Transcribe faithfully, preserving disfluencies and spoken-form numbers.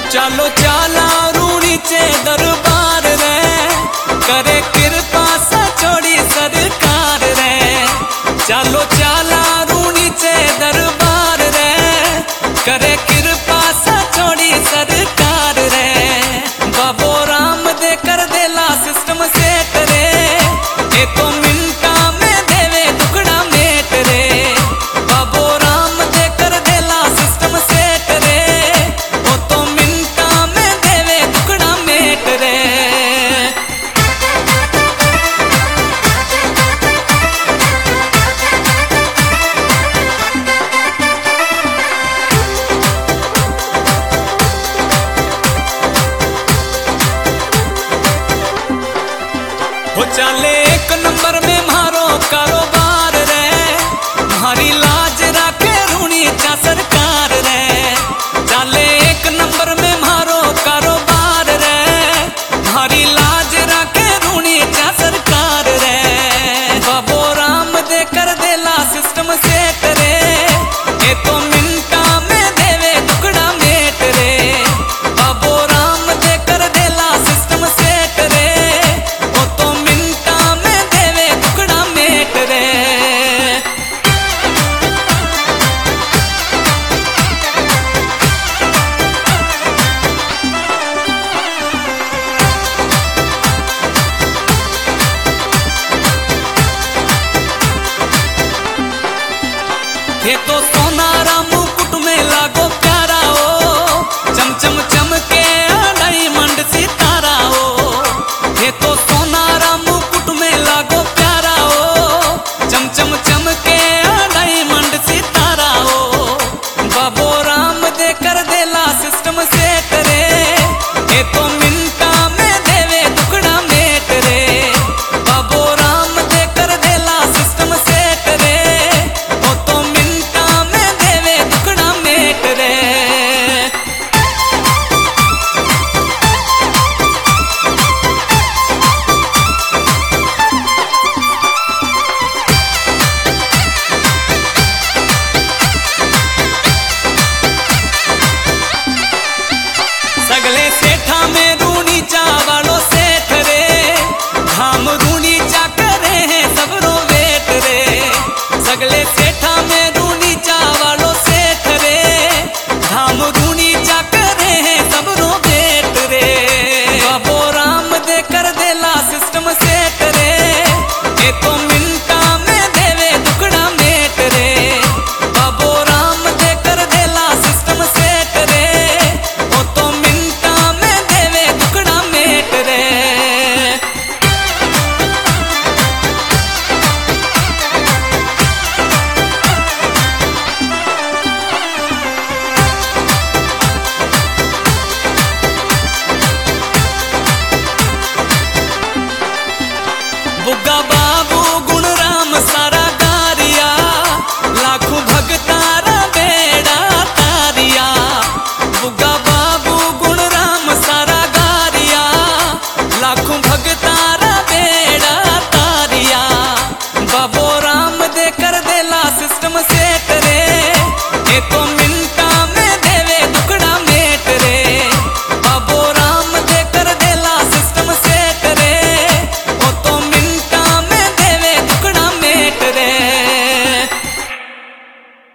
चालो चाला रूणी चे दरबार रे, करे कृपा सचोड़ी सरकार रे। चालो चाला रूणी चे दरबार रे, करे कृपा सचोड़ी सरकार रे। बाबो राम दे कर देला सिस्टम सेट रे, ये तो मिनटा में देवे दुखड़ा मेट रे। बाबो राम दे कर देला सिस्टम सेट रे, वो तो मिनटा में देवे दुखड़ा मेट रे। हो चाले एक नंबर में मारो कारोबार रे, मारी लाज राखे रूणी चा सरकार रे। चाले एक नंबर में मारो कारोबार रे, मारी लाज राखे रूणी चा सरकार रे। बाबो राम दे कर देला सिस्टम सेट रे, ये तो मिनटा में देवे दुखड़ा मेट रे। बाबो राम दे कर देला सिस्टम सेट रे, वो तो मिनटा में देवे दुखड़ा मेट रे। ये तो सोनारा मुकुट में लागो प्यारा ओ, चम चम चमके डायमंड सितारा ओ। ये तो सोनारा मुकुट में लागो प्यारा ओ, चम चम चमके डायमंड सितारा ओ। बाबो राम दे कर देला सिस्टम से